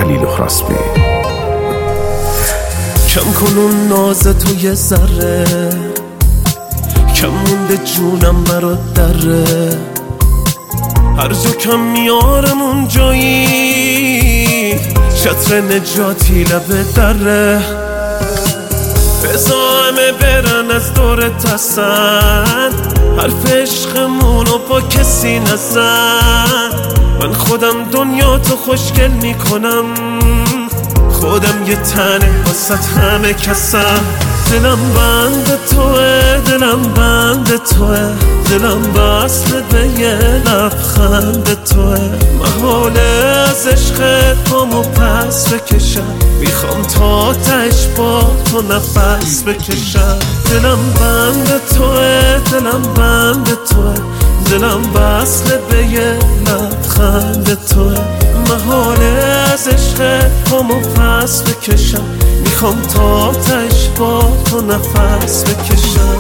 خلیل خراسبی. کم کن اون ناز تو یه ذره، کم مونده جونم برات دره، هر جا کم میارم اون جایی، چتر نجاتی لبه دره. بزا همه برن از دورت هستن، حرف عشقمونو با کسی نزن. من خودم دنیا تو خوشگل میکنم، خودم یه تنه واسط همه کسم. دلم بند توه، دلم بند توه، دلم بسته به یه لبخند توه. محاله از عشقت پامو پس بکشم، میخوام تا تهش با تو نفس بکشم. دلم بند توه، دلم بند توه، دلم بسته به یه لبخند توه. محاله از عشقت پامو پس بکشم، میخوام تا تهش با تو نفس بکشم.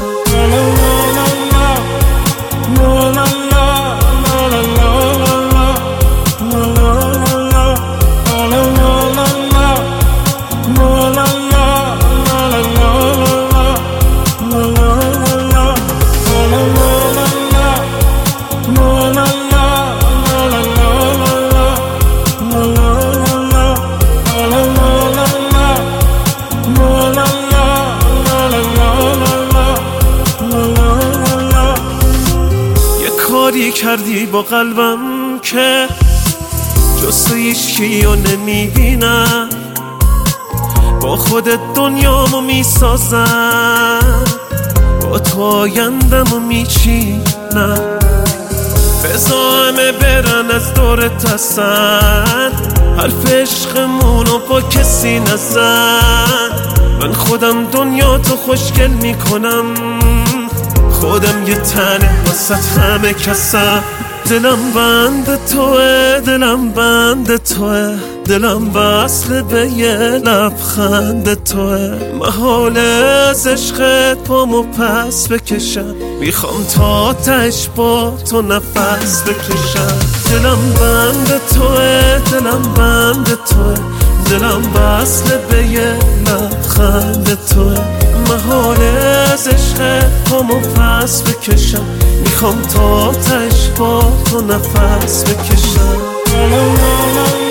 کاری کردی با قلبم که جز تو هیچکیو نمیبینم، با خودت دنیامو میسازم، با تو آیندمو میچینم. بزا همه برن از دورت هستن، حرف عشقمونو با کسی نزن. من خودم دنیا تو خوشگل میکنم، خودم یه تنه واسط همه کسم. دلم بند توه، دلم بند توه، دلم وصل به یه لبخند توه. محاله از عشقت پامو پس بکشم، میخوام تا تهش با تو نفس بکشم. دلم بند توه، دلم بند توه، دلم وصل به یه لبخند توه. محاله از عشقت پامو پس بکشم، میخوام تا تهش با تو نفس بکشم.